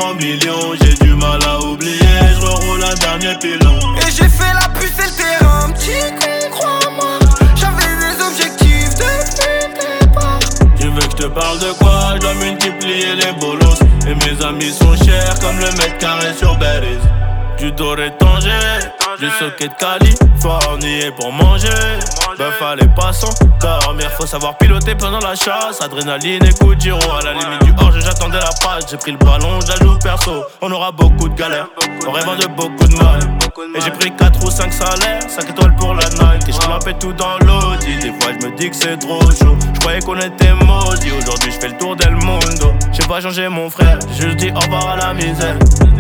transforme en millions. J'ai du mal à oublier, je reroule un dernier pilon. Et j'ai fait la puce et le terrain, petit con, crois-moi. J'avais des objectifs depuis le départ. Tu veux que je te parle de quoi? Je dois multiplier les bolos. Et mes amis sont chers comme le mètre carré sur Berries. Du Doré de Tanger, du socket de Californie. Et pour manger, ben fallait pas s'endormir. Faut savoir piloter pendant la chasse. Adrénaline et coup de giro. À la limite du hors, j'attendais la passe. J'ai pris le ballon, je la joue perso. On aura beaucoup de galères, on rêve de beaucoup de mal. Et j'ai pris 4 ou 5 salaires, 5 étoiles pour la night. Et je m'appelle tout dans l'audi. Des fois je me dis que c'est trop chaud. Je croyais qu'on était maudits. Aujourd'hui je fais le tour d'El Mundo. J'ai pas changé mon frère, je dis au revoir à la misère.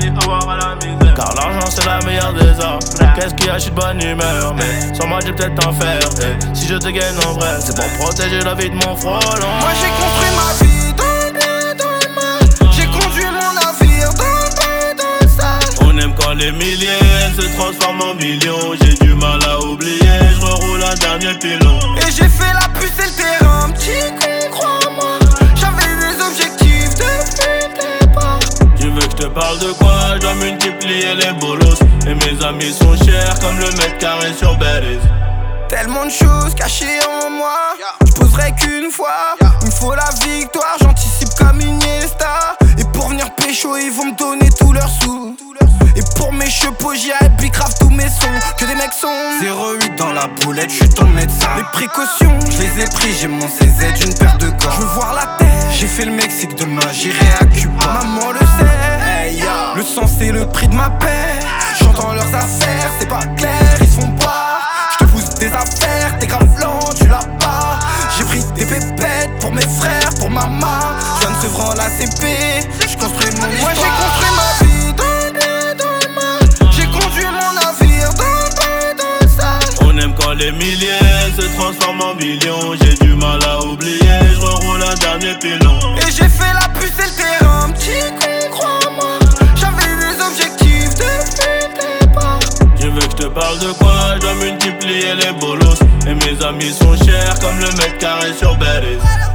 Car l'argent c'est la meilleure des armes. Qu'est-ce qui achète bonne humeur? Mais sans moi j'ai peut-être un fer. Et si je te gagne en vrai, c'est pour protéger la vie de mon frôle. Moi j'ai construit ma vie dans le bien, dans le mal. J'ai conduit mon navire dans le bain, dans le sale. On aime quand les milliers se transforment en millions. J'ai du mal à oublier, je reroule un dernier pilon. Et j'ai fait la puce et le terrain, petit con, crois-moi. J'avais des objectifs depuis le départ. Tu veux que je te parle de quoi? Je dois multiplier les bolos. Et mes amis sont chers comme le mètre carré sur Berries. Tellement de choses cachées en moi. Je poserai qu'une fois. Il me faut la victoire, j'anticipe comme Iniesta. Et pour venir pécho, ils vont me donner tous leurs sous. Et pour mes chevaux, j'irai bicrave tous mes sons. Que des mecs sont 08 dans la boulette, j'suis ton médecin. Les précautions, je les ai pris, j'ai mon CZ, j'ai une paire de gants. Je veux voir la terre, j'ai fait le Mexique, demain j'irai à Cuba. Maman le sait, hey, le sang c'est le prix de ma paix. J'entends leurs affaires, c'est pas clair, ils se font boire. J'te pousse des affaires, t'es grave lent, tu l'as pas. J'ai pris des pépettes pour mes frères, pour maman. J'viens de Sevran la CP, j'construis mon histoire. Moi j'ai construit ma vie dans le bien, dans le mal. J'ai conduit mon navire dans le bain, dans le sale. On aime quand les milliers se transforment en millions. J'ai du mal à oublier, je reroule un dernier pilon. Et j'ai fait la puce et le terrain, petit con, crois-moi. J'avais des objectifs depuis le départ. Tu veux que je te parle de quoi? Je dois multiplier les bolos. Et mes amis sont chers comme le mètre carré sur Berries.